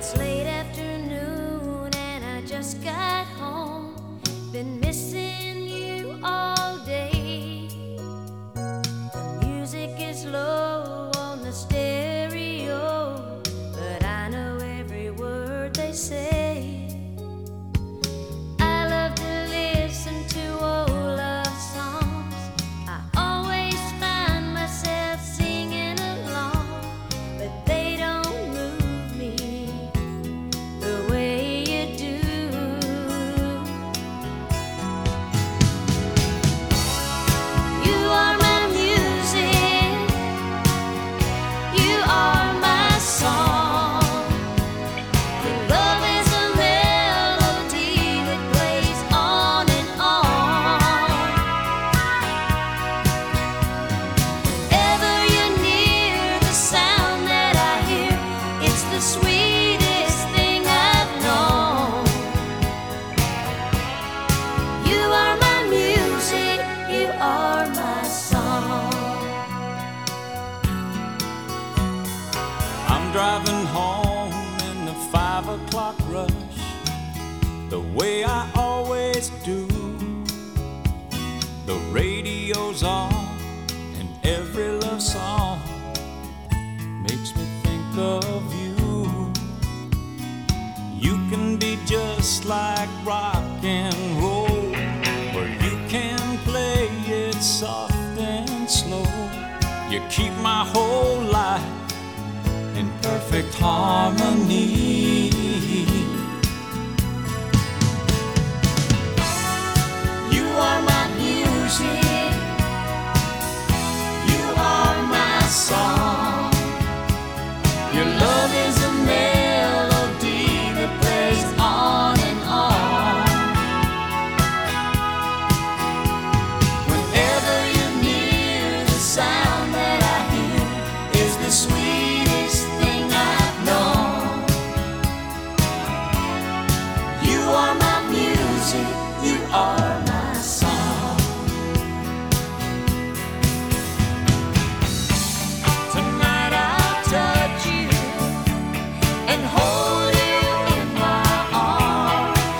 It's late afternoon and I just got home. Been missing you all day. The music is low on the stereo, but I know every word they say. I love to listen to old love songs. I always find myself singing along, but they don't move me the way you do. You are my music, you are my song. Your love is a melody that plays on and on. Whenever you're near, the sound that I hear, it's the sweetest thing I've known. You are my music, you are my song. I'm driving home in the 5 o'clock rush, the way I always do. The radio's on, and every love song makes me think of you. You can be just like rock and roll, where you can play it soft and slow. You keep my whole life in perfect harmony. You are my music, you are my song. Your love is a melody that plays on and on. Whenever you're near, the sound that I hear is the sweetest thing I've known. You are my music, you are my song. Tonight I'll touch you and hold you in my arms.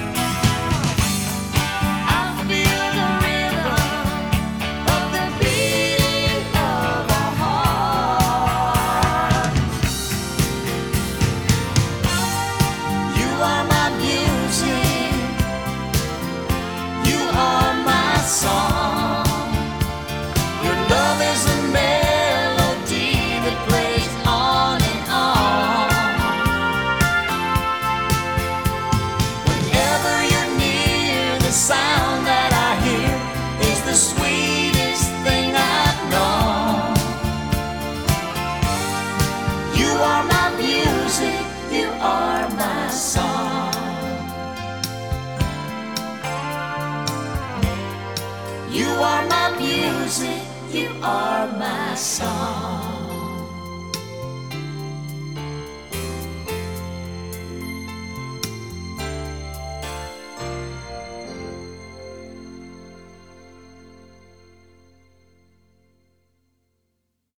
I'll feel the rhythm of the beating of our hearts. You are my music, you are my song. Your love is a melody that plays on and on. Whenever you're near, the sound that I hear is the sweetest thing I've known. You are my music, you are my song. You are my music, you are my song.